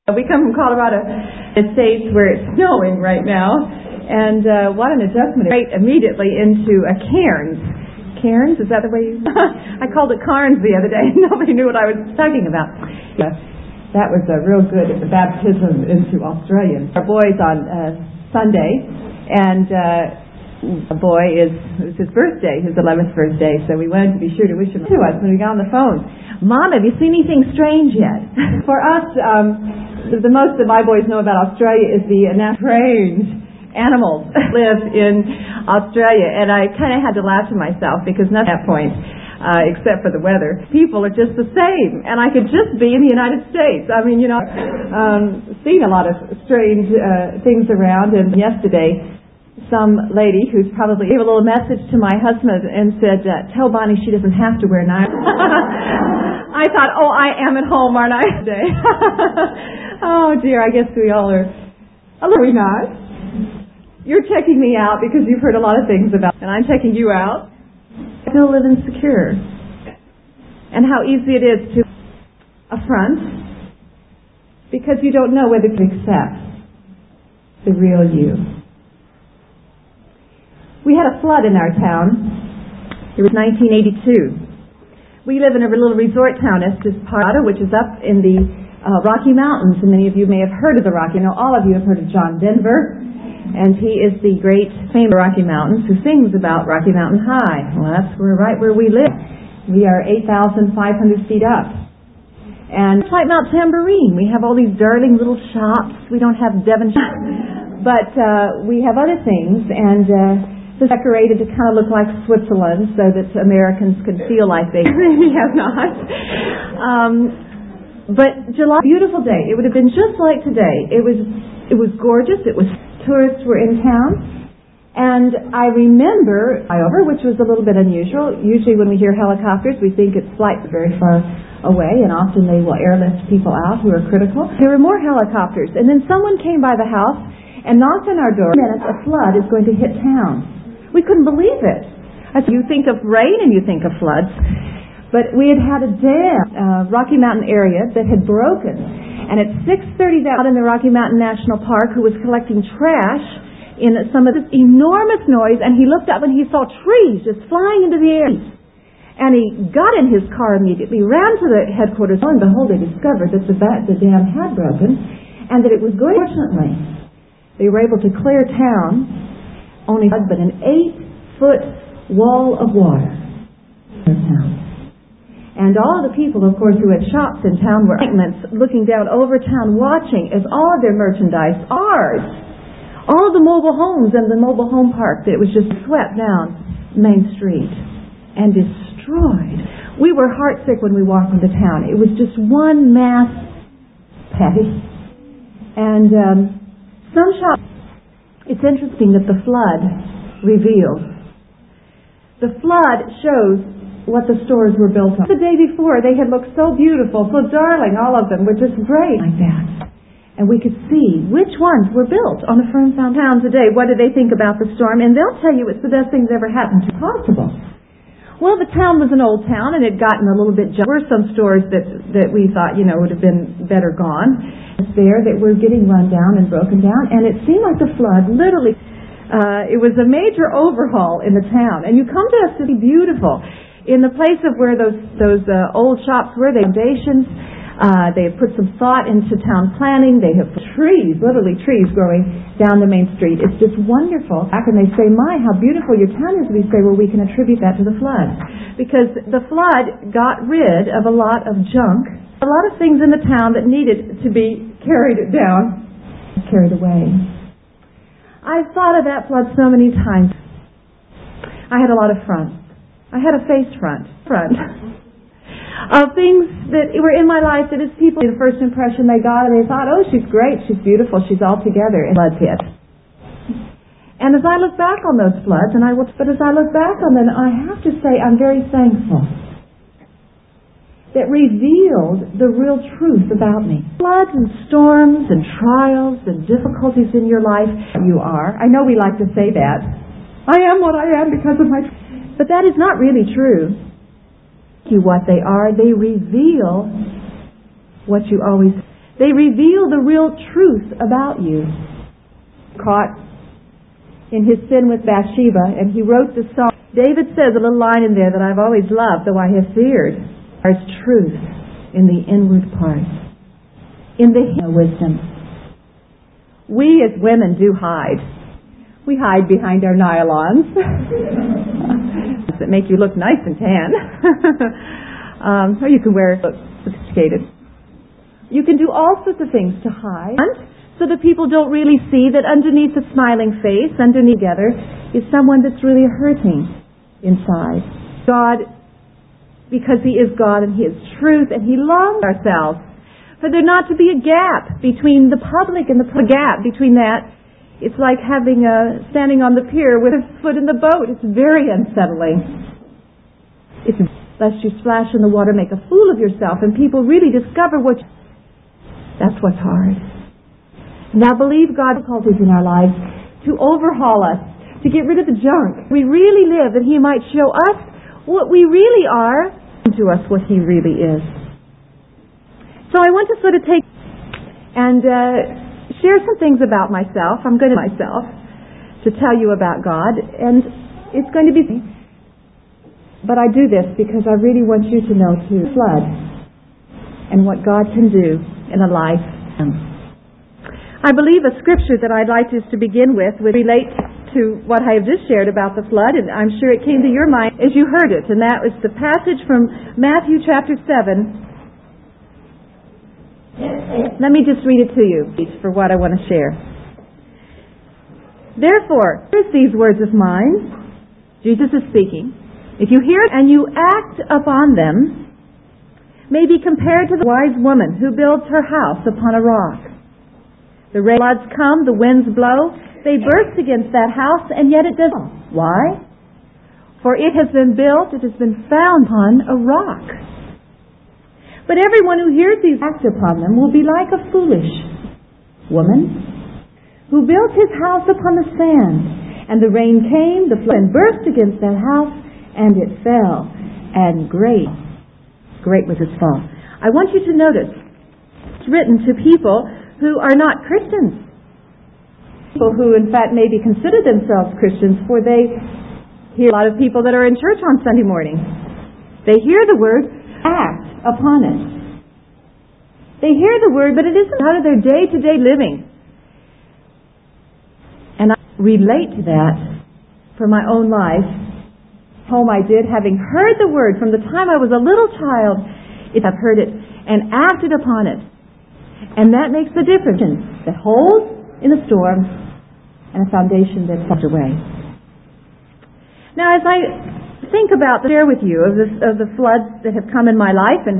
We come from Colorado, the States where it's snowing right now, and what an adjustment. Right immediately into a cairns. Cairns, is that the way you... I called it Carnes the other day. Nobody knew what I was talking about. That was a real good baptism into Australians. Our boy's on Sunday, and a boy it was his birthday, his 11th birthday, so we wanted to be sure to wish him to us when we got on the phone. Mom, have you seen anything strange yet? For us, the most that my boys know about Australia is the strange animals live in Australia, and I kind of had to laugh to myself because not at that point, except for the weather, people are just the same, and I could just be in the United States. I mean, seen a lot of strange things around, and yesterday some lady who's probably gave a little message to my husband and said, tell Bonnie she doesn't have to wear knives. I thought, oh, I am at home, aren't I, today? Oh, dear, I guess we all are a little not. You're checking me out because you've heard a lot of things about me, and I'm checking you out. I feel live insecure. And how easy it is to affront because you don't know whether to accept the real you. We had a flood in our town. It was 1982. We live in a little resort town, Estes Parado, which is up in the Rocky Mountains, and many of you may have heard of the Rocky. All of you have heard of John Denver. And he is the great famous Rocky Mountains who sings about Rocky Mountain High. Well, that's right where we live. We are 8,500 feet up. And it's like Mount Tamborine. We have all these darling little shops. We don't have Devon shops. But we have other things. And it's decorated to kind of look like Switzerland so that Americans could feel like they maybe have not. But July, beautiful day. It would have been just like today. It was gorgeous. Tourists were in town, and I remember flyover, which was a little bit unusual. Usually when we hear helicopters, we think it's flights very far away, and often they will airlift people out who are critical. There were more helicopters, and then someone came by the house and knocked on our door. In minutes, a flood is going to hit town. We couldn't believe it. You think of rain and you think of floods, but we had a dam, Rocky Mountain area that had broken. And at 6:30 out in the Rocky Mountain National Park, who was collecting trash in some of this enormous noise, and he looked up and he saw trees just flying into the air. And he got in his car immediately, ran to the headquarters, and behold, they discovered that the dam had broken, and that it was going. Fortunately, they were able to clear town, only but an 8-foot wall of water in town. And all the people, of course, who had shops in town were looking down over town, watching as all of their merchandise, ours, all of the mobile homes and the mobile home park, that was just swept down Main Street and destroyed. We were heartsick when we walked into town. It was just one mass petty. And some shops, it's interesting that the flood reveals. The flood shows what the stores were built on. The day before, they had looked so beautiful, so darling, all of them were just great like that. And we could see which ones were built on a firm foundation. Today, what do they think about the storm? And they'll tell you it's the best thing that ever happened to possible. Well, the town was an old town, and it had gotten a little bit There were some stores that we thought, would have been better gone. There that were getting run down and broken down, and it seemed like the flood literally, it was a major overhaul in the town. And you come to us to be beautiful. In the place of where those old shops were, they have foundations. They have put some thought into town planning. They have trees, literally trees, growing down the main street. It's just wonderful. Back and they say, "My, how beautiful your town is." We say, "Well, we can attribute that to the flood, because the flood got rid of a lot of junk, a lot of things in the town that needed to be carried away." I've thought of that flood so many times. I had a lot of front. I had a face front of things that were in my life that as people, the first impression they got, and they thought, "Oh, she's great, she's beautiful, she's all together," and floods hit. And as I look back on those floods, but as I look back on them, I have to say I'm very thankful that revealed the real truth about me. Floods and storms and trials and difficulties in your life, you are. I know we like to say that. I am what I am because of my... But that is not really true. What they are, they reveal what you always... They reveal the real truth about you. Caught in his sin with Bathsheba, and he wrote the song. David says a little line in there that I've always loved, though I have feared. There's truth in the inward parts, in the wisdom. We as women do hide. We hide behind our nylons that make you look nice and tan. Or you can wear sophisticated. You can do all sorts of things to hide, so that people don't really see that underneath the smiling face, underneath together, is someone that's really hurting inside. God, because He is God and He is truth, and He longs ourselves for there not to be a gap between the public and the gap between that. It's like having standing on the pier with a foot in the boat. It's very unsettling. It's lest you splash in the water, make a fool of yourself, and people really discover what. That's what's hard. Now believe God difficulties in our lives to overhaul us, to get rid of the junk. We really live that He might show us what we really are, and to us what He really is. So I want to sort of take and share some things about myself. I'm going to tell you about God, and it's going to be. But I do this because I really want you to know too, flood, and what God can do in a life. I believe a scripture that I'd like us to begin with would relate to what I have just shared about the flood, and I'm sure it came to your mind as you heard it, and that was the passage from Matthew chapter 7. Let me just read it to you for what I want to share. Therefore, hear these words of mine. Jesus is speaking. If you hear and you act upon them, may be compared to the wise woman who builds her house upon a rock. The floods come, the winds blow, they burst against that house, and yet it doesn't. Why? For it has been built, it has been found upon a rock. But everyone who hears these act upon them will be like a foolish woman who built his house upon the sand. And the rain came, the flood burst against that house, and it fell. And great was its fall. I want you to notice it's written to people who are not Christians. People who in fact maybe consider themselves Christians, for they hear a lot of people that are in church on Sunday morning. They hear the word, act upon it. They hear the word, but it isn't out of their day-to-day living. And I relate to that for my own life. Home I did, having heard the word from the time I was a little child, I've heard it and acted upon it. And that makes the difference. That holds in a storm and a foundation that falls away. Now, as I think about share with you of the floods that have come in my life, and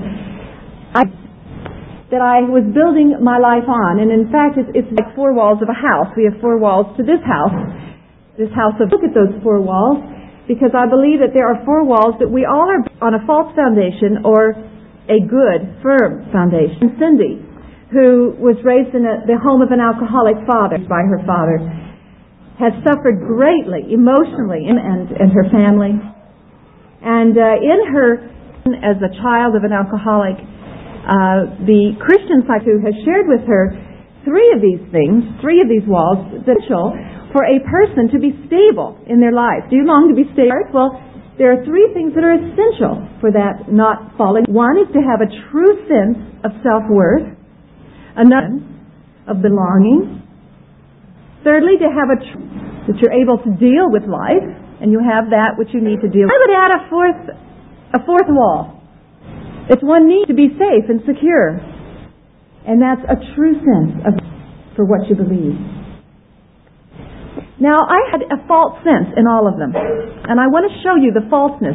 that I was building my life on, and in fact it's like four walls of a house. We have four walls to this house. Look at those four walls, because I believe that there are four walls that we all are on a false foundation or a good, firm foundation. Cindy, who was raised in the home of an alcoholic father by her father, has suffered greatly emotionally and her family. And in her, as a child of an alcoholic, the Christian psych who has shared with her three of these walls, essential for a person to be stable in their life. Do you long to be stable? Well, there are three things that are essential for that not falling. One is to have a true sense of self-worth. Another, of belonging. Thirdly, to have that you're able to deal with life, and you have that which you need to deal with. I would add a fourth wall. It's one need to be safe and secure. And that's a true sense for what you believe. Now, I had a false sense in all of them. And I want to show you the falseness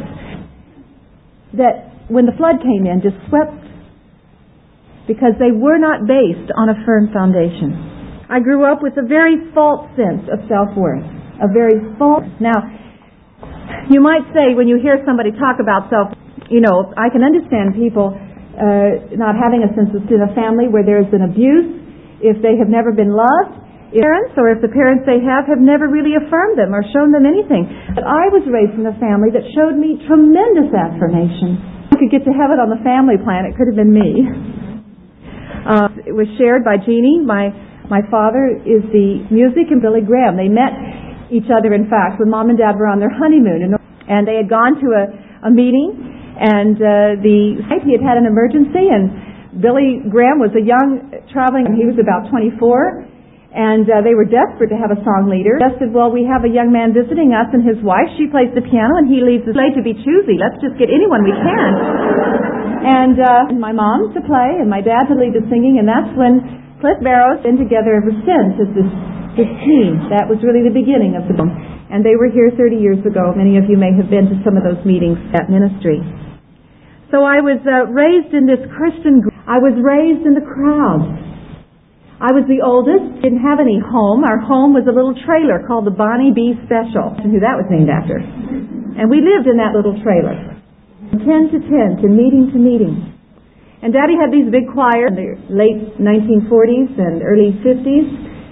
that when the flood came in just swept, because they were not based on a firm foundation. I grew up with a very false sense of self-worth. A very false. Now, you might say when you hear somebody talk about I can understand people not having a sense of in a family where there's been abuse, if they have never been loved, parents, or if the parents they have never really affirmed them or shown them anything. But I was raised in a family that showed me tremendous affirmation. I could get to heaven on the family plan. It could have been me. It was shared by Jeannie. My father is the music, and Billy Graham. They met each other, in fact, when Mom and Dad were on their honeymoon. And they had gone to a meeting, and he had had an emergency, and Billy Graham was a young traveling, and he was about 24. And they were desperate to have a song leader. They said, well, we have a young man visiting us and his wife. She plays the piano and he leaves the slate to be choosy. Let's just get anyone we can. And my mom to play and my dad to lead the singing. And that's when Cliff Barrows been together ever since as this team. That was really the beginning of the boom. And they were here 30 years ago. Many of you may have been to some of those meetings at ministry. So I was raised in this Christian group. I was raised in the crowd. I was the oldest, didn't have any home. Our home was a little trailer called the Bonnie B Special, who that was named after. And we lived in that little trailer, 10 to 10, to meeting. And Daddy had these big choirs in the late 1940s and early 50s.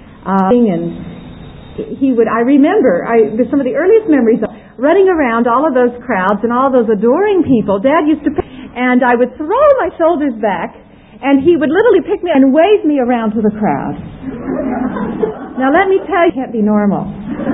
And I remember some of the earliest memories of running around all of those crowds and all those adoring people. Dad used to, and I would throw my shoulders back, and he would literally pick me and wave me around to the crowd. Now let me tell you, it can't be normal.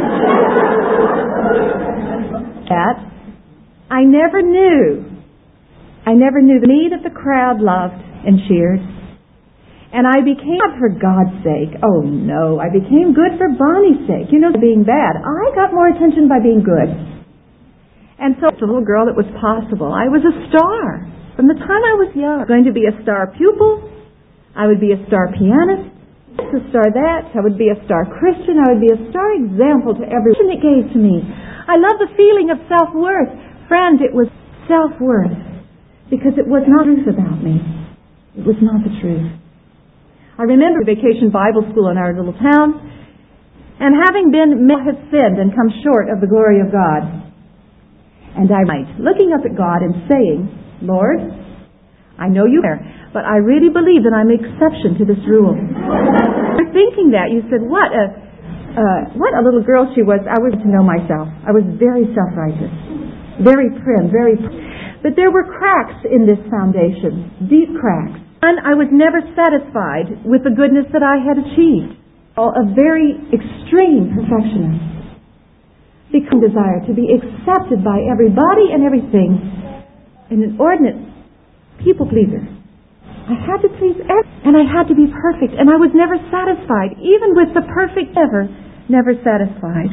That I never knew the me that the crowd loved and cheered. And I became, not for God's sake, oh no, I became good for Bonnie's sake. You know, being bad. I got more attention by being good. And so, as a little girl, it was possible. I was a star. From the time I was young, I was going to be a star pupil. I would be a star pianist, a star that. I would be a star Christian. I would be a star example to everyone it gave to me. I love the feeling of self-worth. Friend, it was self-worth because it was not the truth about me. It was not the truth. I remember vacation Bible school in our little town, and having been have sinned and come short of the glory of God. And I might, looking up at God and saying, Lord, I know you are, but I really believe that I'm an exception to this rule. You're thinking that. You said, what a little girl she was. I was to know myself. I was very self-righteous, very prim, but there were cracks in this foundation, deep cracks. And I was never satisfied with the goodness that I had achieved. A very extreme perfectionist. Become desire to be accepted by everybody and everything. An inordinate people pleaser. I had to please everyone, and I had to be perfect, and I was never satisfied. Even with the perfect, never satisfied.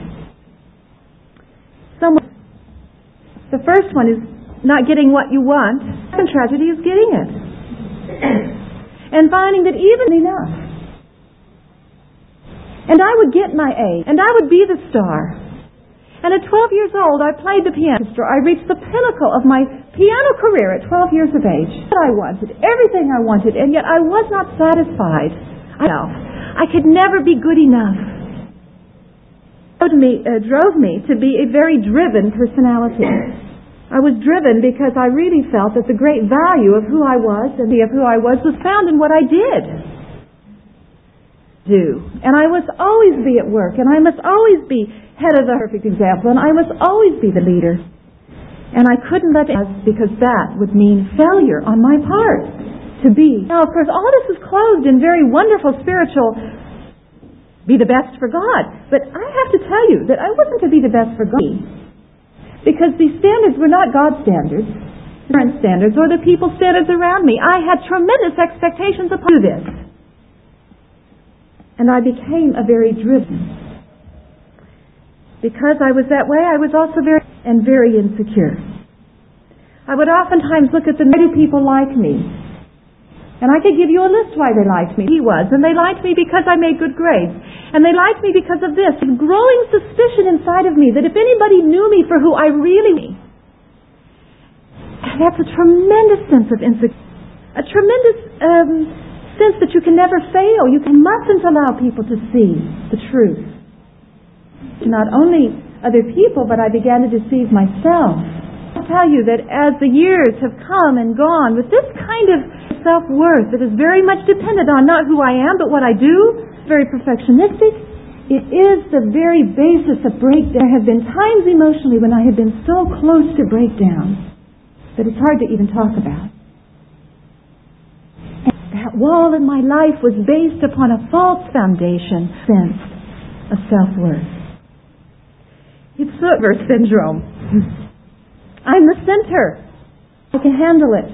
The first one is not getting what you want. The second tragedy is getting it. And finding that even enough. And I would get my A, and I would be the star. And at 12 years old, I played the piano. I reached the pinnacle of my piano career at 12 years of age. I wanted everything I wanted, and yet I was not satisfied. I could never be good enough. It drove me to be a very driven personality. I was driven because I really felt that the great value of who I was and of who I was found in what I did. And I must always be at work, and I must always be head of the perfect example, and I must always be the leader. And I couldn't let it, because that would mean failure on my part to be. Now, of course, all this is clothed in very wonderful spiritual, be the best for God. But I have to tell you that I wasn't to be the best for God, because these standards were not God's standards, different standards, or the people's standards around me. I had tremendous expectations upon this. And I became a very driven. Because I was that way, I was also very insecure. I would oftentimes look at the many people like me. And I could give you a list why they liked me. He was. And they liked me because I made good grades. And they liked me because of this. A growing suspicion inside of me that if anybody knew me for who I really am, that's a tremendous sense of insecurity. A tremendous sense that you can never fail. You mustn't allow people to see the truth. Not only other people, but I began to deceive myself. I'll tell you that as the years have come and gone, with this kind of self-worth that is very much dependent on not who I am, but what I do, very perfectionistic, it is the very basis of breakdown. There have been times emotionally when I have been so close to breakdown that it's hard to even talk about. That wall in my life was based upon a false foundation, sense of self-worth. It's Silver syndrome. I'm the center. I can handle it.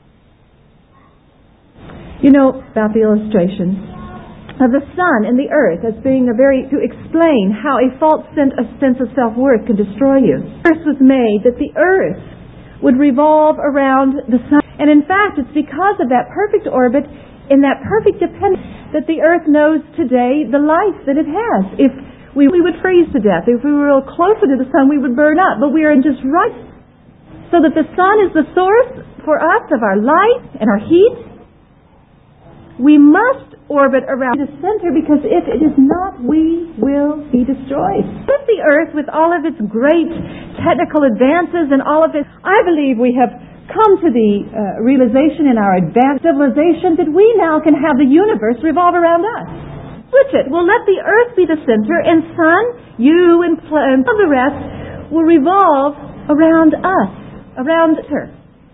You know about the illustration of the sun and the earth as being to explain how a false sense of self-worth can destroy you. The earth was made that the earth would revolve around the sun. And in fact, it's because of that perfect orbit and that perfect dependence that the earth knows today the life that it has. If we would freeze to death. If we were closer to the sun, we would burn up. But we are just right. So that the sun is the source for us of our light and our heat. We must orbit around the center, because if it is not, we will be destroyed. With the earth, with all of its great technical advances and all of its, I believe we have come to the realization in our advanced civilization that we now can have the universe revolve around us. Switch it. We'll let the earth be the center, and sun, you, and all the rest will revolve around us, around her.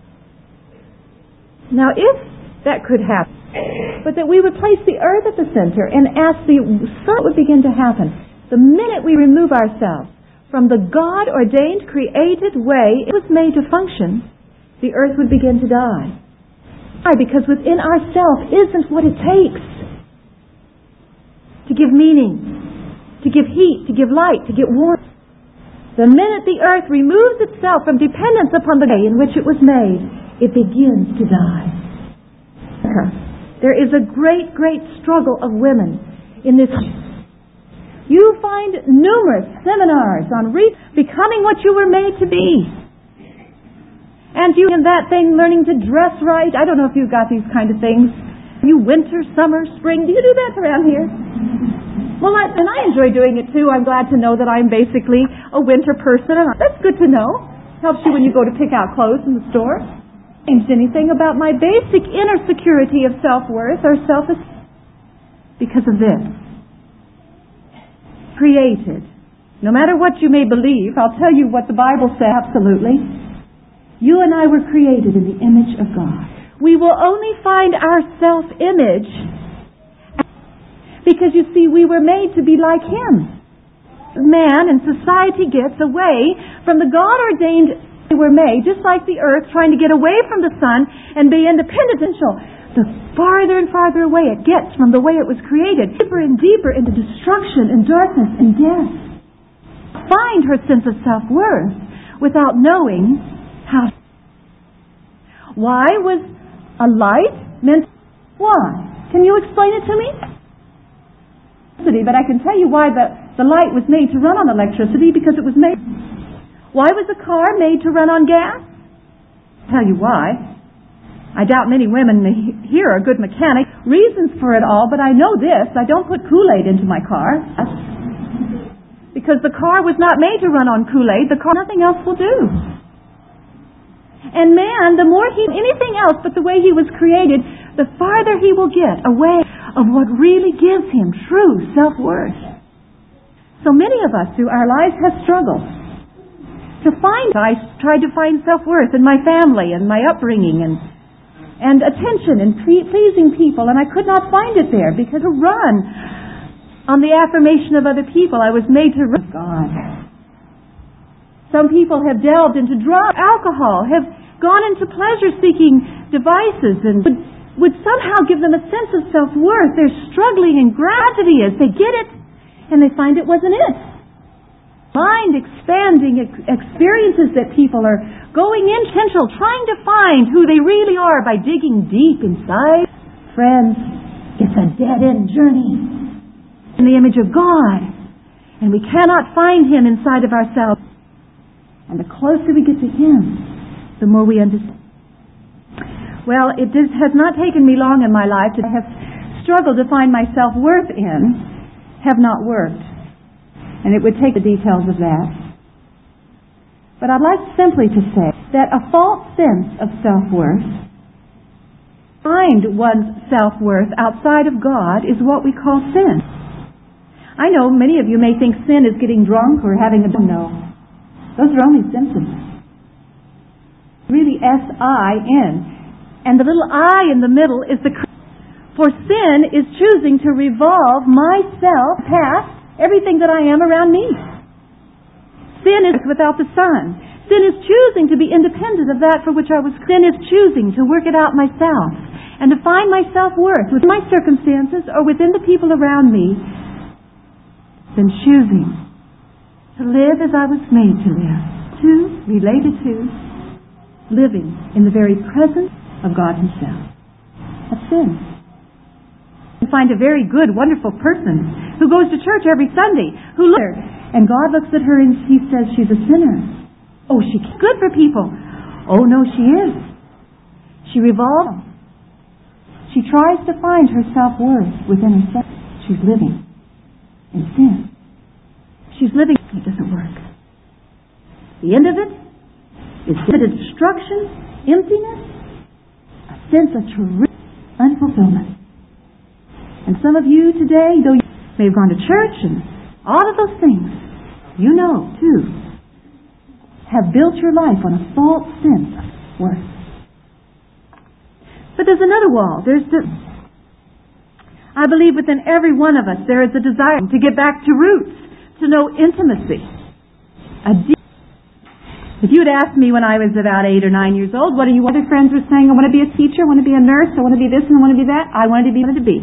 Now, if that could happen, but that we would place the earth at the center and ask the sun would begin to happen. The minute we remove ourselves from the God-ordained, created way it was made to function, the earth would begin to die. Why? Because within ourselves isn't what it takes to give meaning, to give heat, to give light, to get warmth. The minute the earth removes itself from dependence upon the way in which it was made, it begins to die. There is a great, great struggle of women in this. You find numerous seminars on becoming what you were made to be. And you in that thing learning to dress right. I don't know if you've got these kind of things. You winter, summer, spring. Do you do that around here? Well, and I enjoy doing it too. I'm glad to know that I'm basically a winter person. And that's good to know. Helps you when you go to pick out clothes in the store. Changed anything about my basic inner security of self-worth or self-esteem because of this. Created. No matter what you may believe, I'll tell you what the Bible says absolutely. You and I were created in the image of God. We will only find our self-image because, you see, we were made to be like Him. Man and society gets away from the God-ordained they were made, just like the earth trying to get away from the sun and be independent. The farther and farther away it gets from the way it was created, deeper and deeper into destruction and darkness and death. Find her sense of self-worth without knowing how. Why was a light meant? Why? Can you explain it to me? But I can tell you why the light was made to run on electricity, because it was made. Why was a car made to run on gas? I'll tell you why. I doubt many women here are good mechanics. Reasons for it all, but I know this. I don't put Kool-Aid into my car. Because the car was not made to run on Kool-Aid. The car, nothing else will do. And man, the more anything else but the way he was created, the farther he will get away of what really gives him true self-worth. So many of us through our lives have struggled. I tried to find self-worth in my family and my upbringing and attention and pleasing people, and I could not find it there because to run on the affirmation of other people, I was made to run God. Some people have delved into drugs, alcohol, have gone into pleasure-seeking devices, and would somehow give them a sense of self-worth. They're struggling in gravity as they get it, and they find it wasn't it. Mind-expanding experiences that people are going in, trying to find who they really are by digging deep inside. Friends, it's a dead-end journey in the image of God, and we cannot find Him inside of ourselves. And the closer we get to Him, the more we understand. Well, it has not taken me long in my life to have struggled to find my self-worth in, have not worked. And it would take the details of that. But I'd like simply to say that a false sense of self-worth, find one's self-worth outside of God, is what we call sin. I know many of you may think sin is getting drunk or having a... No. Those are only symptoms. Really S-I-N. And the little I in the middle is the... For sin is choosing to revolve myself past everything that I am around me. Sin is without the Son. Sin is choosing to be independent of that for which I was. Sin is choosing to work it out myself and to find my self-worth within my circumstances or within the people around me. Then choosing to live as I was made to live. Related to, living in the very presence of God Himself. That's sin. You find a very good, wonderful person who goes to church every Sunday, who looks at her, and God looks at her and He says she's a sinner. Oh, she's good for people. Oh, no, she is. She revolves. She tries to find her self-worth within herself. She's living in sin. She's living. It doesn't work. The end of it is destruction, emptiness, a sense of true unfulfillment. And some of you today, though you may have gone to church and all of those things, you know, too, have built your life on a false sense of worth. But there's another wall. I believe within every one of us there is a desire to get back to roots, to know intimacy. If you had asked me when I was about 8 or 9 years old, what are you other friends were saying? I want to be a teacher, I want to be a nurse, I want to be this and I want to be that. I wanted to be.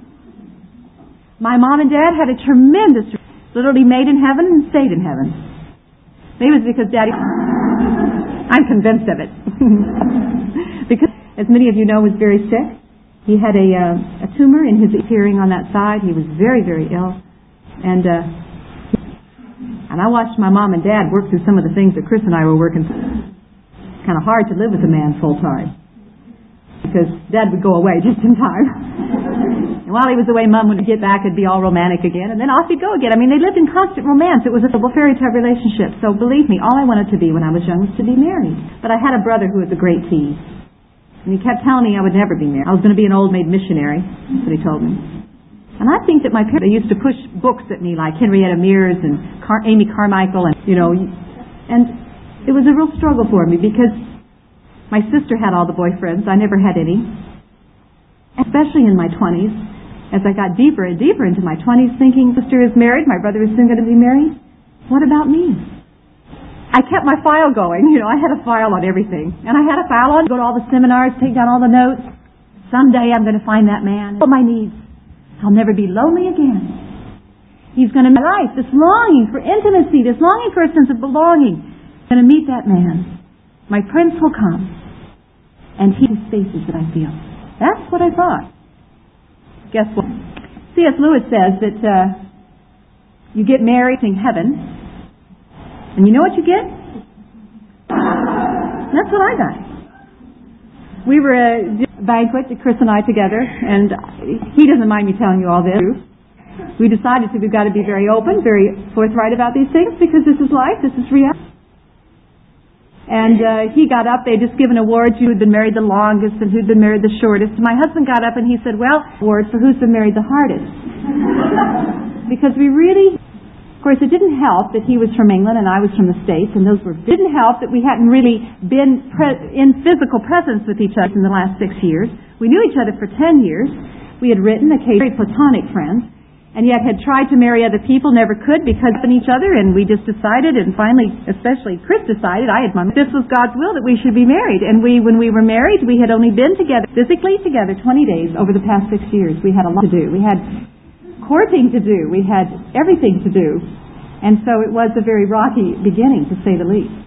My mom and dad had a tremendous, literally made in heaven and stayed in heaven. Maybe it was because Daddy, I'm convinced of it. Because, as many of you know, was very sick. He had a tumor in his hearing on that side. He was very, very ill. And I watched my mom and dad work through some of the things that Chris and I were working through. It's kind of hard to live with a man full time. Because Dad would go away just in time. And while he was away, Mom would get back and be all romantic again. And then off he'd go again. I mean, they lived in constant romance. It was a fairy tale relationship. So believe me, all I wanted to be when I was young was to be married. But I had a brother who was a great tease. And he kept telling me I would never be married. I was going to be an old maid missionary. That's what he told me. And I think that my parents, they used to push books at me like Henrietta Mears and Amy Carmichael and, and it was a real struggle for me because my sister had all the boyfriends. I never had any. Especially in my 20s. As I got deeper and deeper into my 20s thinking, sister is married, my brother is soon going to be married. What about me? I kept my file going. I had a file on everything. And I had a file on, go to all the seminars, take down all the notes. Someday I'm going to find that man. But my needs. I'll never be lonely again. He's going to make my life, this longing for intimacy, this longing for a sense of belonging. I'm going to meet that man. My prince will come, and he has faces that I feel. That's what I thought. Guess what? C.S. Lewis says that you get married in heaven, and you know what you get? That's what I got. We were at a banquet, Chris and I together, and he doesn't mind me telling you all this. We decided we've got to be very open, very forthright about these things, because this is life, this is reality. And he got up, they had just given awards, who'd been married the longest and who'd been married the shortest. My husband got up and he said, well, awards for who's been married the hardest. Because we really, of course it didn't help that he was from England and I was from the States, and didn't help that we hadn't really been in physical presence with each other in the last 6 years. We knew each other for 10 years. We had written, occasionally platonic friends, and yet had tried to marry other people, never could because of each other, and we just decided, and finally, especially Chris decided, this was God's will that we should be married. And when we were married, we had only been together, physically together, 20 days over the past 6 years. We had a lot to do. We had courting to do. We had everything to do. And so it was a very rocky beginning, to say the least.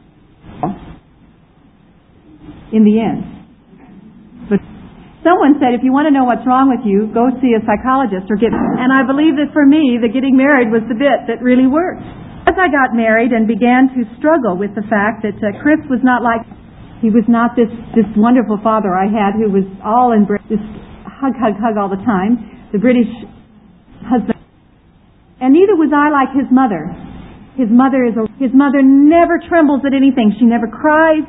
In the end. But someone said, if you want to know what's wrong with you, go see a psychologist or and I believe that for me, the getting married was the bit that really worked. As I got married and began to struggle with the fact that Chris was not like, he was not this wonderful father I had who was all embraced, just hug all the time, the British husband. And neither was I like his mother. His mother never trembles at anything. She never cries.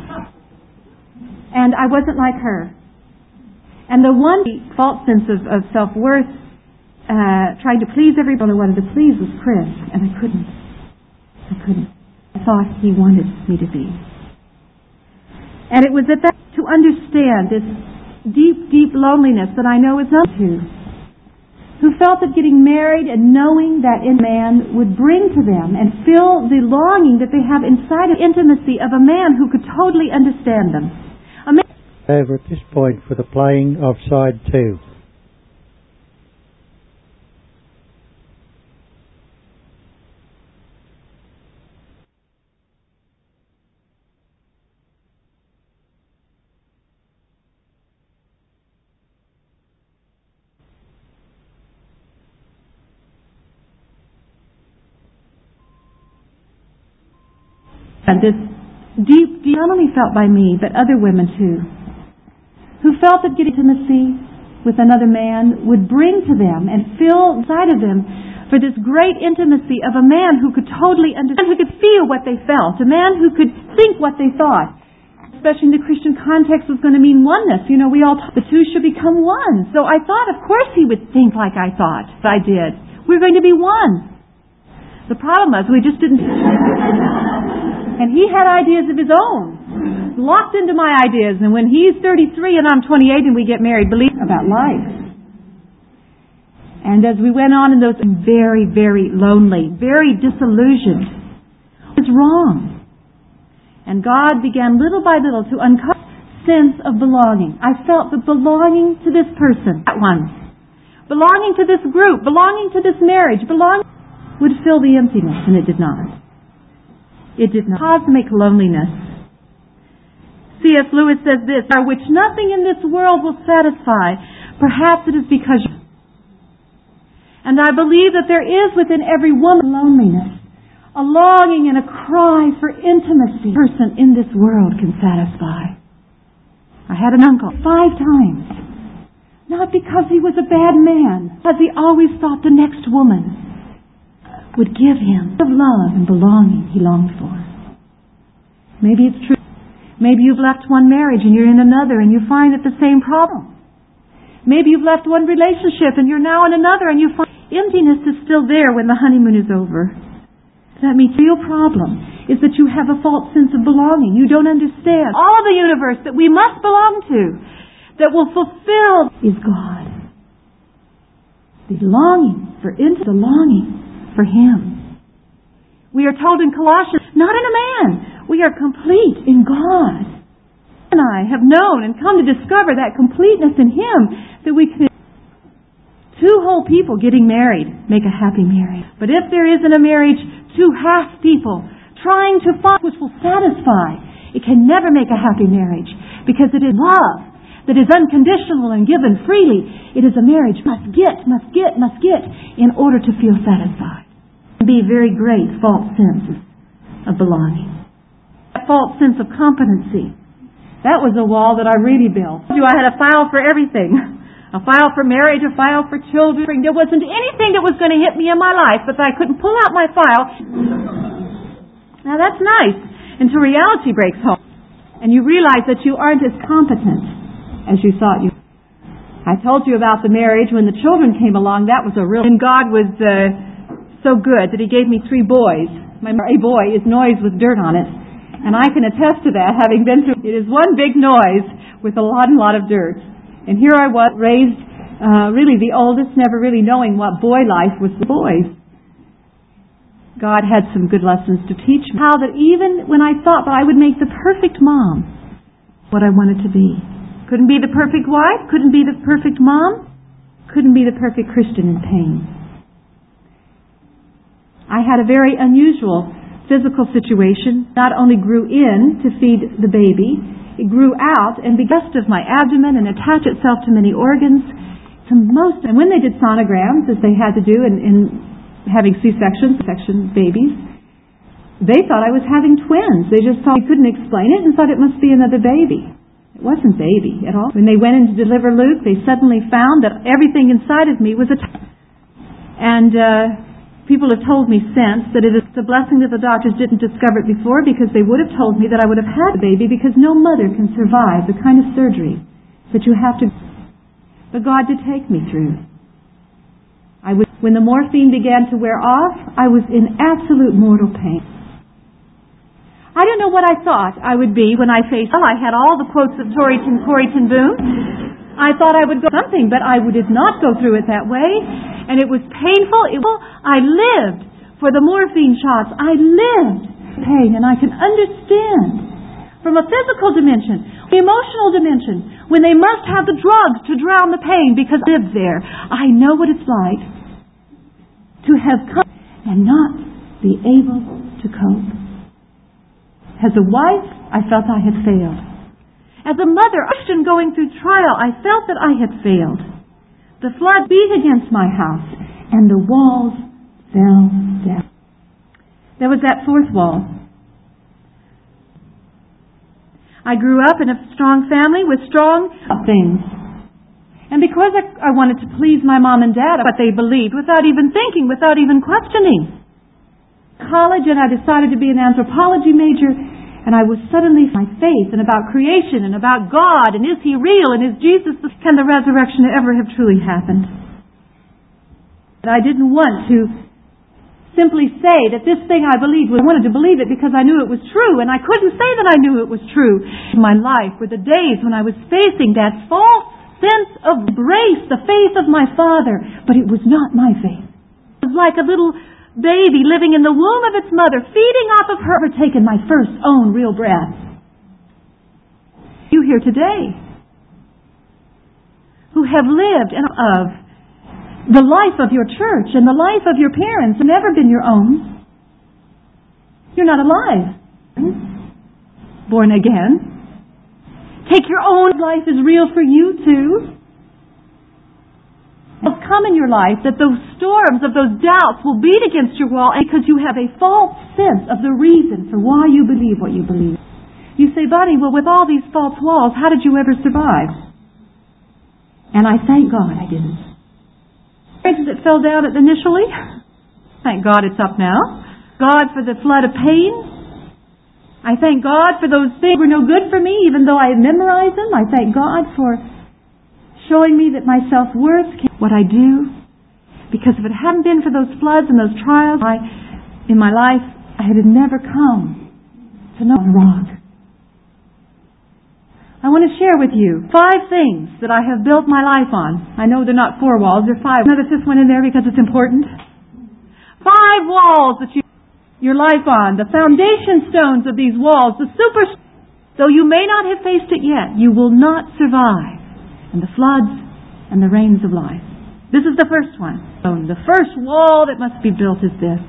And I wasn't like her. And the one false sense of self-worth, trying to please everyone I wanted to please was Chris, and I couldn't. I thought he wanted me to be. And it was at that to understand this deep, deep loneliness that I know is not to. Who felt that getting married and knowing that a man would bring to them and fill the longing that they have inside of intimacy of a man who could totally understand them. Over at this point for the playing of side 2. And this deep, not only felt by me, but other women too, who felt that getting intimacy with another man would bring to them and fill inside of them for this great intimacy of a man who could totally understand, who could feel what they felt, a man who could think what they thought. Especially in the Christian context was going to mean oneness. You know, we all thought the two should become one. So I thought, of course he would think like I thought I did. We're going to be one. The problem was we just didn't. And he had ideas of his own, locked into my ideas. And when he's 33 and I'm 28 and we get married, believe about life. And as we went on in those, very, very lonely, very disillusioned. It was wrong. And God began little by little to uncover a sense of belonging. I felt the belonging to this person, that one. Belonging to this group, belonging to this marriage, belonging would fill the emptiness, and it did not. It did not. Cosmic loneliness. C.S. Lewis says this, by which nothing in this world will satisfy. Perhaps it is because you... And I believe that there is within every woman loneliness, a longing and a cry for intimacy. A person in this world can satisfy. I had an uncle 5 times. Not because he was a bad man, but he always thought the next woman would give him the love and belonging he longed for. Maybe it's true. Maybe you've left one marriage and you're in another and you find it the same problem. Maybe you've left one relationship and you're now in another and you find emptiness is still there when the honeymoon is over. That means the real problem is that you have a false sense of belonging. You don't understand. All of the universe that we must belong to, that will fulfill, is God. The longing for the longing for Him. We are told in Colossians, not in a man. We are complete in God. And I have known and come to discover that completeness in Him, that we can... 2 whole people getting married make a happy marriage. But if there isn't a marriage, 2 half people trying to find which will satisfy, it can never make a happy marriage, because it is love that is unconditional and given freely. It is a marriage must get in order to feel satisfied. And be very great false sense of belonging. A false sense of competency. That was a wall that I really built. I had a file for everything. A file for marriage, a file for children. There wasn't anything that was going to hit me in my life, but I couldn't pull out my file. Now that's nice, until reality breaks home. And you realize that you aren't as competent as you thought you were. I told you about the marriage when the children came along. That was a real... And God was so good that He gave me 3 boys. A boy is noise with dirt on it. And I can attest to that, having been through... It is one big noise with a lot of dirt. And here I was, raised really the oldest, never really knowing what boy life was for boys. God had some good lessons to teach me. How that even when I thought that I would make the perfect mom, what I wanted to be. Couldn't be the perfect wife, couldn't be the perfect mom, couldn't be the perfect Christian in pain. I had a very unusual physical situation. Not only grew in to feed the baby, it grew out and began of my abdomen and attached itself to many organs. And when they did sonograms, as they had to do in having section babies, they thought I was having twins. They just thought they couldn't explain it and thought it must be another baby. It wasn't baby at all. When they went in to deliver Luke, they suddenly found that everything inside of me was a... And people have told me since that it is a blessing that the doctors didn't discover it before, because they would have told me that I would have had a baby, because no mother can survive the kind of surgery that you have to... But God did take me through. When the morphine began to wear off, I was in absolute mortal pain. I don't know what I thought I would be when I faced... Well, I had all the quotes of Corrie ten Boom. I thought I would go something, but I did not go through it that way. And it was painful. I lived for the morphine shots. I lived pain, and I can understand from a physical dimension, the emotional dimension, when they must have the drugs to drown the pain because I lived there. I know what it's like to have come and not be able to cope. As a wife, I felt I had failed. As a mother, Christian going through trial, I felt that I had failed. The flood beat against my house, and the walls fell down. There was that fourth wall. I grew up in a strong family with strong things. And because I wanted to please my mom and dad, what they believed, without even thinking, without even questioning. College, and I decided to be an anthropology major, and I was suddenly my faith and about creation and about God, and is He real, and is Jesus, can the resurrection ever have truly happened? But I didn't want to simply say that this thing I believed, I wanted to believe it because I knew it was true, and I couldn't say that I knew it was true. In my life were the days when I was facing that false sense of grace, the faith of my father, but it was not my faith. It was like a little baby living in the womb of its mother, feeding off of her, taking my first own real breath. You here today who have lived of the life of your church and the life of your parents have never been your own. You're not alive. Born again. Take your own life is real for you too. Will come in your life that those storms of those doubts will beat against your wall because you have a false sense of the reason for why you believe what you believe. You say, Bonnie, well, with all these false walls, how did you ever survive? And I thank God I didn't. It fell down initially. Thank God it's up now. God for the flood of pain. I thank God for those things that were no good for me, even though I had memorized them. I thank God for showing me that my self-worth can what I do. Because if it hadn't been for those floods and those trials in my life, I had never come to know I'm wrong. I want to share with you 5 things that I have built my life on. I know they're not 4 walls, they're 5. Another 5th one in there because it's important. 5 walls that your life on. The foundation stones of these walls, though you may not have faced it yet, you will not survive. And the floods and the rains of life. This is the first one. The first wall that must be built is this.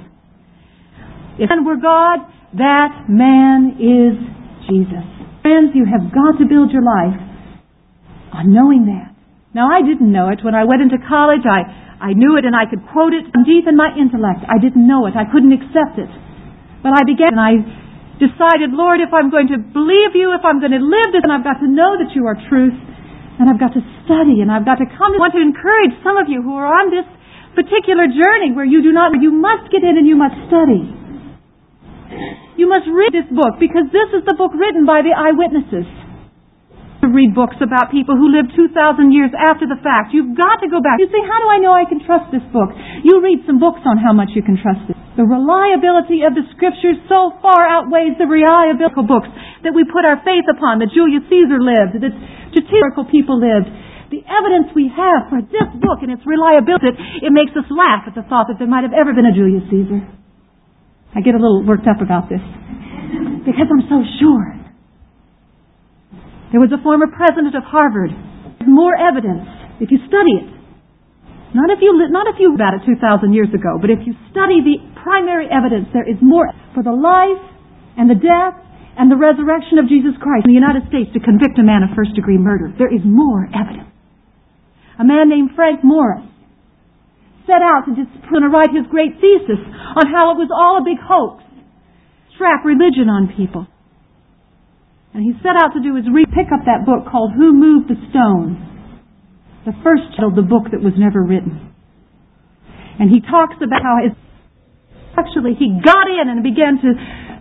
If man were God, that man is Jesus. Friends, you have got to build your life on knowing that. Now, I didn't know it. When I went into college, I knew it and I could quote it deep in my intellect. I didn't know it. I couldn't accept it. But I began and I decided, Lord, if I'm going to believe you, if I'm going to live this, then I've got to know that you are truth. And I've got to study, and I've got to come. I want to encourage some of you who are on this particular journey where you must get in and you must study. You must read this book, because this is the book written by the eyewitnesses. To read books about people who lived 2,000 years after the fact. You've got to go back. You say, how do I know I can trust this book? You read some books on how much you can trust it. The reliability of the Scriptures so far outweighs the reliability of books that we put our faith upon, that Julius Caesar lived, that historical people lived. The evidence we have for this book and its reliability, it makes us laugh at the thought that there might have ever been a Julius Caesar. I get a little worked up about this because I'm so sure. There was a former president of Harvard. There's more evidence if you study it. Not if you about it 2,000 years ago, but if you study the primary evidence, there is more for the life and the death and the resurrection of Jesus Christ in the United States to convict a man of first-degree murder. There is more evidence. A man named Frank Morris set out to write his great thesis on how it was all a big hoax, strap religion on people. And he set out to do is pick up that book called Who Moved the Stone? The first title of the book that was never written. And he talks about how actually he got in and began to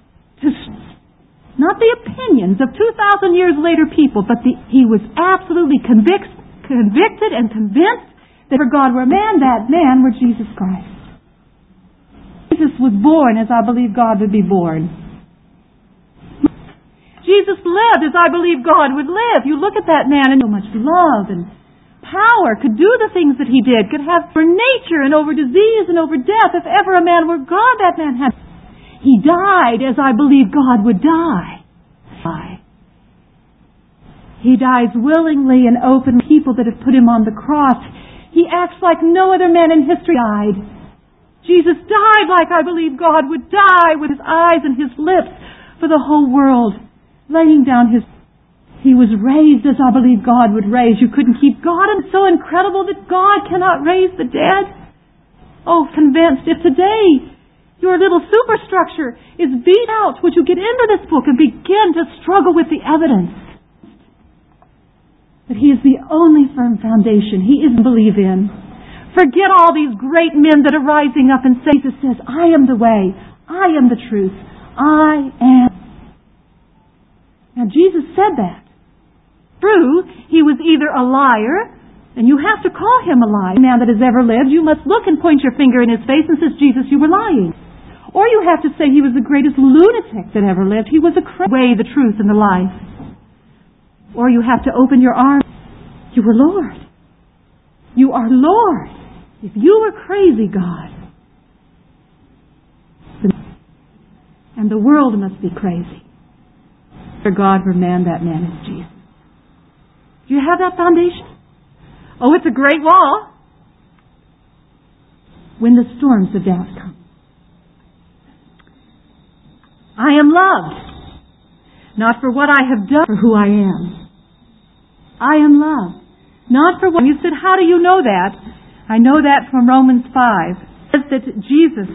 not the opinions of 2,000 years later people, but he was absolutely convicted and convinced that for God were man, that man were Jesus Christ. Jesus was born as I believe God would be born. Jesus lived as I believe God would live. You look at that man and so much love and power, could do the things that He did, could have for nature and over disease and over death. If ever a man were God, that man had. He died as I believe God would die. He dies willingly and openly. People that have put Him on the cross. He acts like no other man in history died. Jesus died like I believe God would die, with His eyes and His lips for the whole world, laying down His... He was raised as I believe God would raise. You couldn't keep God. And it's so incredible that God cannot raise the dead. Oh, convinced, if today your little superstructure is beat out, would you get into this book and begin to struggle with the evidence that He is the only firm foundation He is to believe in? Forget all these great men that are rising up and say, Jesus says, I am the way, I am the truth, I am. Now Jesus said that. True, He was either a liar, and you have to call Him a liar. A man that has ever lived, you must look and point your finger in His face and say, Jesus, you were lying. Or you have to say He was the greatest lunatic that ever lived. He was the way, the truth, and the life. Or you have to open your arms. You were Lord. You are Lord. If you were crazy, God, and the world must be crazy. For God were man, that man is Jesus. Do you have that foundation? Oh, it's a great wall. When the storms of doubt come. I am loved. Not for what I have done, for who I am. I am loved. Not for what... You said, how do you know that? I know that from Romans 5. It says that Jesus,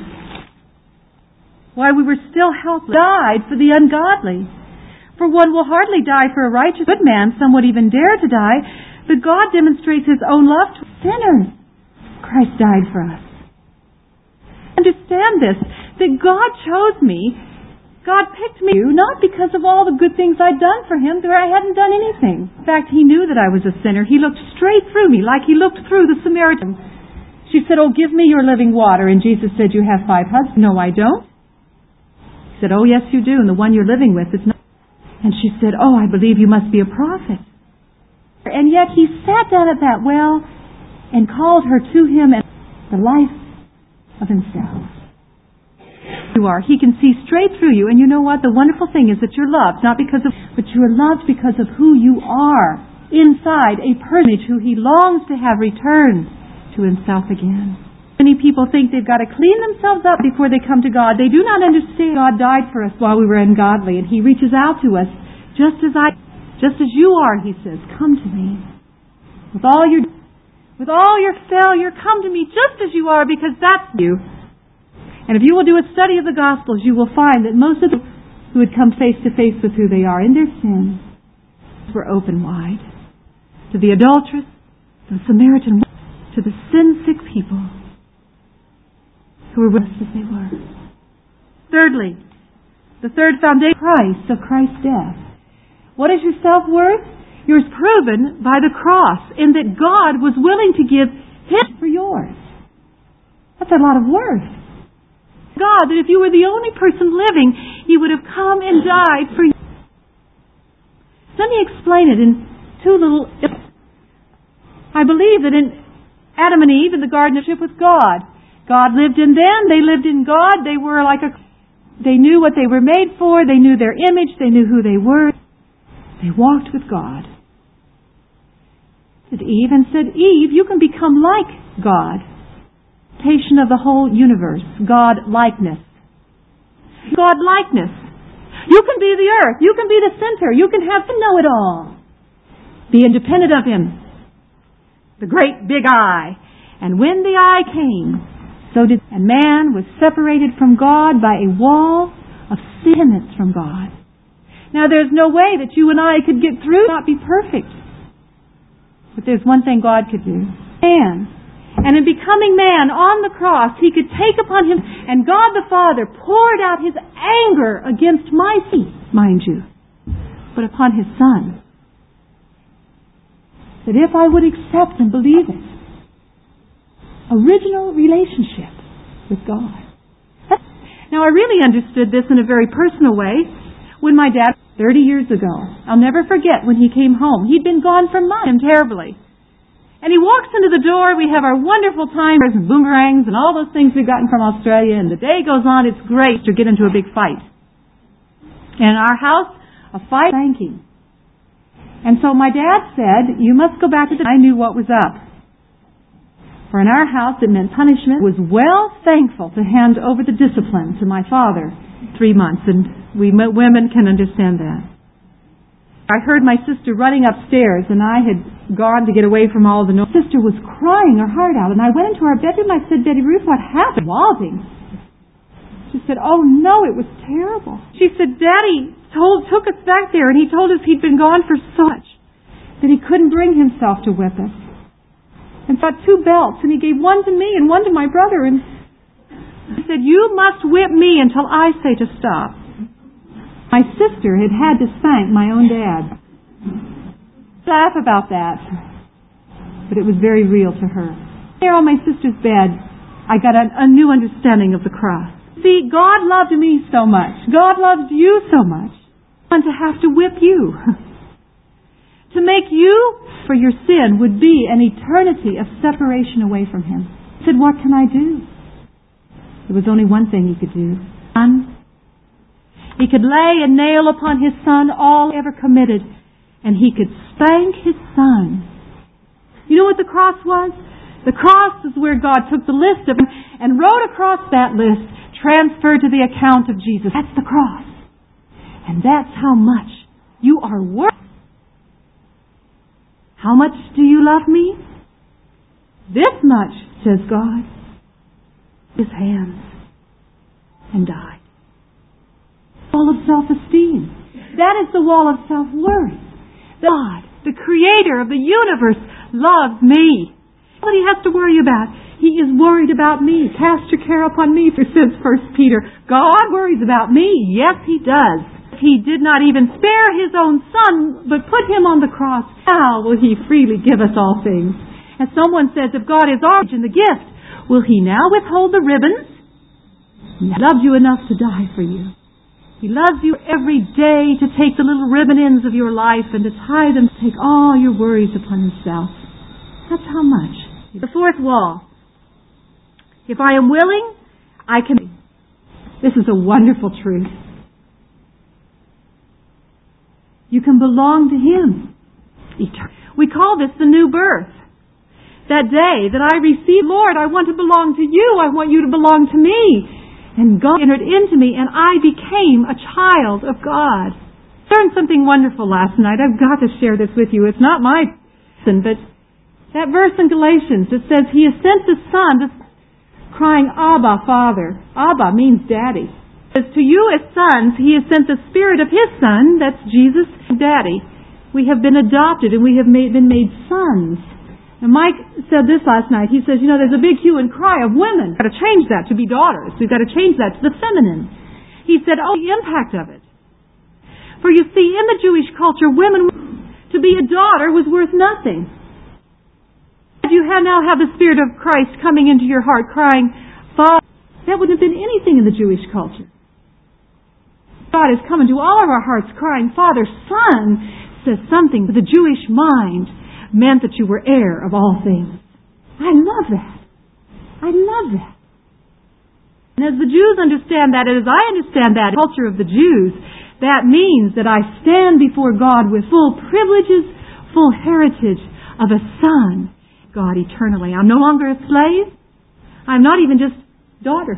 while we were still helpless, died for the ungodly. For one will hardly die for a righteous good man. Some would even dare to die. But God demonstrates His own love to sinners. Christ died for us. Understand this, that God chose me. God picked me not because of all the good things I'd done for Him, where I hadn't done anything. In fact, He knew that I was a sinner. He looked straight through me, like He looked through the Samaritan. She said, oh, give me your living water. And Jesus said, you have 5 husbands. No, I don't. He said, oh, yes, you do. And the one you're living with is not. And she said, oh, I believe you must be a prophet. And yet He sat down at that well and called her to Him and the life of Himself. You are. He can see straight through you. And you know what? The wonderful thing is that you're loved, not because of, but you're loved because of who you are inside, a personage who He longs to have returned to Himself again. Many people think they've got to clean themselves up before they come to God. They do not understand God died for us while we were ungodly, and He reaches out to us just as you are, He says, come to me. With all your failure, come to me just as you are, because that's you. And if you will do a study of the Gospels, you will find that most of them who had come face to face with who they are in their sins were open wide. To the adulteress, to the Samaritan, to the sin-sick people who were just as they were. Thirdly, the third foundation, Christ, of Christ's death. What is your self-worth? Yours proven by the cross, in that God was willing to give His for yours. That's a lot of worth. God, that if you were the only person living, He would have come and died for you. Let me explain it in 2 little... I believe that in Adam and Eve in the garden with God, God lived in them, they lived in God, they were they knew what they were made for, they knew their image, they knew who they were. They walked with God. Said Eve, and said, Eve, you can become like God. Of the whole universe, God-likeness. God-likeness. You can be the earth. You can be the center. You can have to know it all. Be independent of Him. The great big I. And when the I came, so did, and man was separated from God by a wall of sin from God. Now there's no way that you and I could get through, not be perfect. But there's one thing God could do. And in becoming man on the cross, He could take upon Him, and God the Father poured out His anger against my sin, mind you, but upon His Son. That if I would accept and believe it, original relationship with God. Now I really understood this in a very personal way when my dad, 30 years ago, I'll never forget when he came home. He'd been gone for months, terribly. And he walks into the door. We have our wonderful time. There's boomerangs and all those things we've gotten from Australia. And the day goes on. It's great to get into a big fight. And in our house, a fight spanking. And so my dad said, you must go back to the... I knew what was up. For in our house, it meant punishment. I was well thankful to hand over the discipline to my father 3 months. And we women can understand that. I heard my sister running upstairs, and I had gone to get away from all the noise. My sister was crying her heart out, and I went into our bedroom. I said, Betty Ruth, what happened? Walding. She said, oh no, it was terrible. She said, Daddy took us back there, and he told us he'd been gone for so much that he couldn't bring himself to whip us. And got 2 belts, and he gave one to me and one to my brother, and he said, you must whip me until I say to stop. My sister had to spank my own dad. Laugh about that. But it was very real to her. There on my sister's bed, I got a new understanding of the cross. See, God loved me so much. God loved you so much. And to have to whip you. To make you for your sin would be an eternity of separation away from Him. He said, what can I do? There was only one thing He could do. He could lay a nail upon His Son, all ever committed, and He could spank His Son. You know what the cross was? The cross is where God took the list of them and wrote across that list, transferred to the account of Jesus. That's the cross. And that's how much you are worth. How much do you love me? This much, says God. His hands and died. Wall of self-esteem. That is the wall of self-worth. God, the Creator of the universe, loves me. What He has to worry about. He is worried about me. Cast your care upon me, says 1 Peter. God worries about me. Yes, He does. He did not even spare His own Son, but put Him on the cross. How will He freely give us all things? As someone says, if God is ours in the gift, will He now withhold the ribbons? He loves you enough to die for you. He loves you every day to take the little ribbon ends of your life and to tie them, to take all your worries upon Himself. That's how much. The 4th wall. If I am willing, I can. This is a wonderful truth. You can belong to Him. We call this the new birth. That day that I received, Lord, I want to belong to You. I want You to belong to me. And God entered into me, and I became a child of God. I learned something wonderful last night. I've got to share this with you. It's not my lesson, but that verse in Galatians, it says, He has sent the Son, crying, Abba, Father. Abba means Daddy. It says, to you as sons, He has sent the Spirit of His Son, that's Jesus, Daddy. We have been adopted, and we have been made sons. And Mike said this last night. He says, there's a big hue and cry of women. We've got to change that to be daughters. We've got to change that to the feminine. He said, the impact of it. For you see, in the Jewish culture, women, to be a daughter was worth nothing. You now have the Spirit of Christ coming into your heart, crying, Father. That wouldn't have been anything in the Jewish culture. God has come into all of our hearts, crying, Father. Son says something to the Jewish mind meant that you were heir of all things. I love that. I love that. And as the Jews understand that, and as I understand that, the culture of the Jews, that means that I stand before God with full privileges, full heritage of a son, God eternally. I'm no longer a slave. I'm not even just daughter.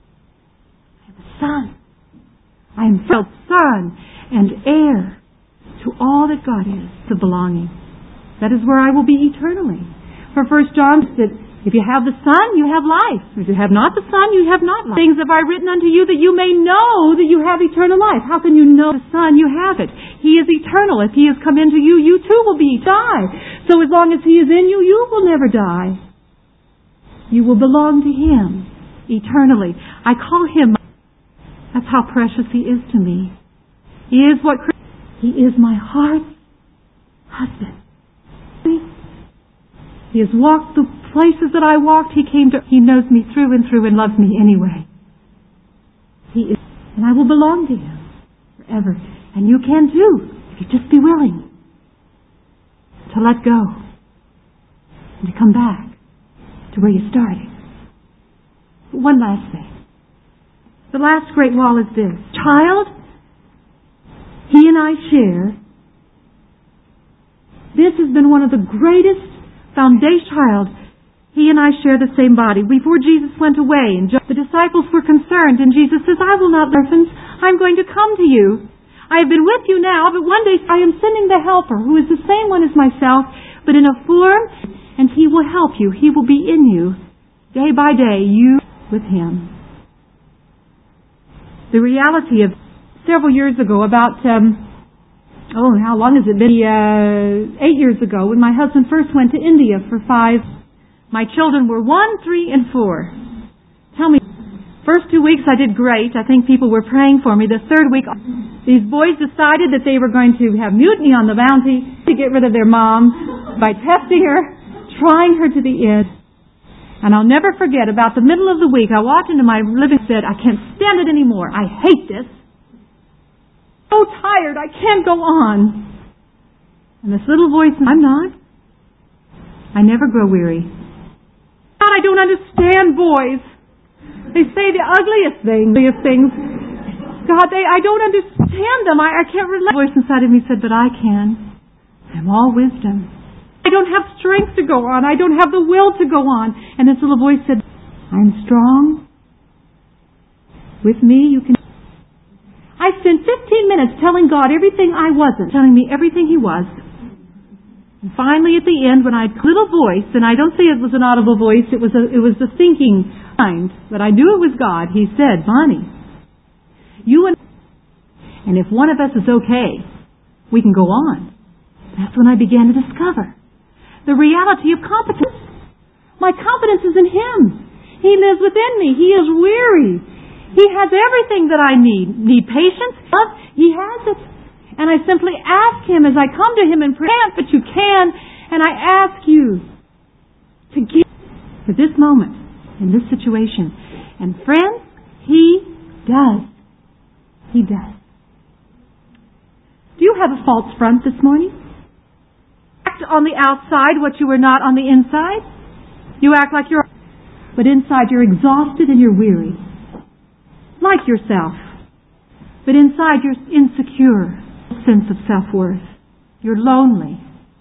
I'm a son. I am son and heir to all that God is, to belonging. That is where I will be eternally. For 1 John said, if you have the Son, you have life. If you have not the Son, you have not life. Things have I written unto you that you may know that you have eternal life. How can you know the Son? You have it. He is eternal. If He has come into you, you too will die. So as long as He is in you, you will never die. You will belong to Him eternally. I call Him. That's how precious He is to me. He is my heart's husband. He has walked the places that I walked. He knows me through and through and loves me anyway. He is, and I will belong to Him forever. And you can too, if you just be willing to let go. and to come back to where you started. But one last thing. The last great wall is this. Child, he and I share. This has been one of the greatest foundation. Child, he and I share the same body. Before Jesus went away, and the disciples were concerned, and Jesus says, I will not orphans. I'm going to come to you. I have been with you now, but one day I am sending the Helper, who is the same one as myself, but in a form, and he will help you. He will be in you. Day by day, you with him. The reality of several years ago, about, how long has it been? 8 years ago, when my husband first went to India for 5. My children were 1, 3, and 4. Tell me, first 2 weeks I did great. I think people were praying for me. The third week, these boys decided that they were going to have mutiny on the Bounty to get rid of their mom by testing her, trying her to the end. And I'll never forget, about the middle of the week, I walked into my living room and said, I can't stand it anymore. I hate this. So tired, I can't go on. And this little voice said, I'm not. I never grow weary. God, I don't understand boys. They say the ugliest things. God, I don't understand them. I can't relate. The voice inside of me said, but I can. I'm all wisdom. I don't have strength to go on. I don't have the will to go on. And this little voice said, I'm strong. With me, you can. I spent 15 minutes telling God everything I wasn't, telling me everything He was. And finally, at the end, when I had a little voice, and I don't say it was an audible voice, it was the thinking mind, but I knew it was God. He said, Bonnie, you and if one of us is okay, we can go on. That's when I began to discover the reality of competence. My competence is in Him. He lives within me. He is weary. He has everything that I need. Need patience? Love? He has it. And I simply ask Him as I come to Him and pray, but you can, and I ask you to give for this moment, in this situation. And friends, He does. He does. Do you have a false front this morning? Act on the outside what you are not on the inside. You act like you're, but inside you're exhausted and you're weary. Like yourself. But inside you're insecure. Sense of self-worth. You're lonely.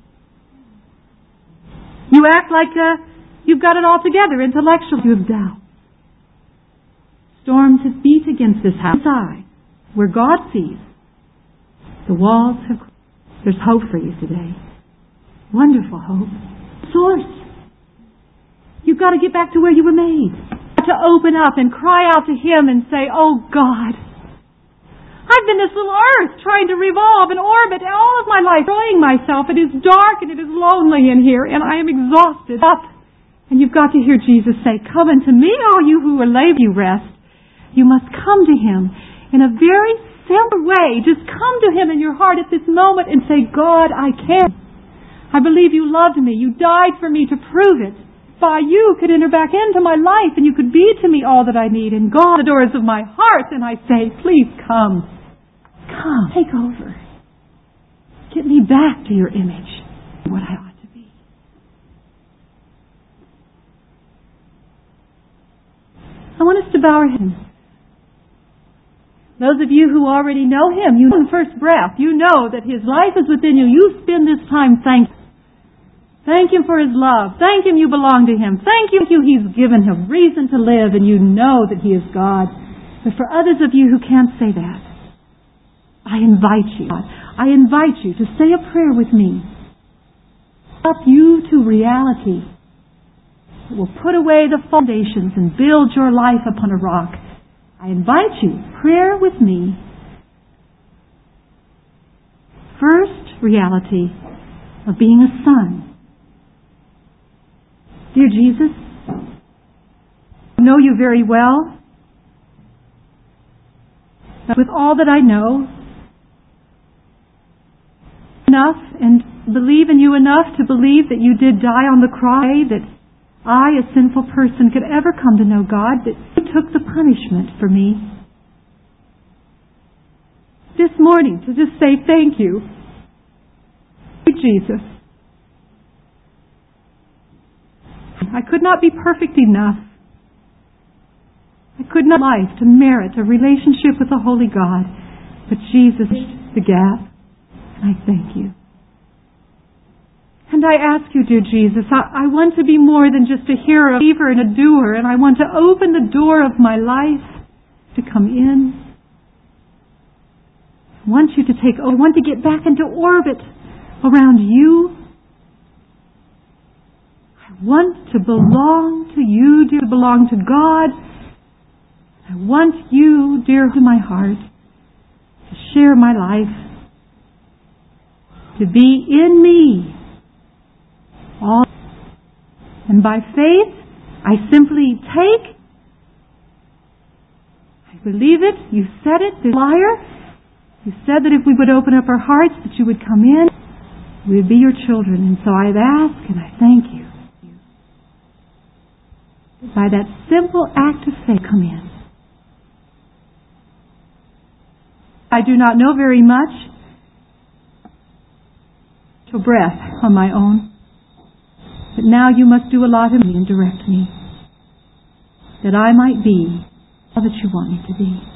You act like you've got it all together intellectually. You have doubt. Storms have beat against this house. Inside, where God sees, the walls have. There's hope for you today. Wonderful hope. Source. You've got to get back to where you were made. To open up and cry out to Him and say, oh God, I've been this little earth trying to revolve and orbit all of my life, enjoying myself. It is dark and it is lonely in here, and I am exhausted. Up. And you've got to hear Jesus say, come unto me, all you who are laboring, you rest. You must come to Him in a very simple way. Just come to Him in your heart at this moment and say, God, I can. I believe you loved me. You died for me to prove it. By you could enter back into my life and you could be to me all that I need. And God, the doors of my heart, and I say, please come. Come. Take over. Get me back to your image. What I ought to be. I want us to bow our heads. Those of you who already know Him, you know the first breath. You know that His life is within you. You spend this time thanking. Thank Him for His love. Thank Him you belong to Him. Thank you He's given Him reason to live and you know that He is God. But for others of you who can't say that, I invite you to say a prayer with me. Up you to reality. It will put away the foundations and build your life upon a rock. I invite you, prayer with me. First reality of being a son. Dear Jesus, I know you very well. But with all that I know, enough and believe in you enough to believe that you did die on the cross, that I, a sinful person, could ever come to know God, that you took the punishment for me. This morning, to just say thank you, Jesus. I could not be perfect enough. I could not life to merit a relationship with the Holy God. But Jesus bridged the gap. And I thank you. And I ask you, dear Jesus, I want to be more than just a hearer, a believer, and a doer, and I want to open the door of my life to come in. I want you to I want to get back into orbit around you. I want to belong to you, dear, to belong to God. I want you, dear, to my heart, to share my life, to be in me. All. And by faith, I simply take. I believe it. You said it, the liar. You said that if we would open up our hearts, that you would come in. We would be your children. And so I ask and I thank you. By that simple act of faith, come in. I do not know very much. To breath on my own. But now you must do a lot in me and direct me, that I might be all that you want me to be.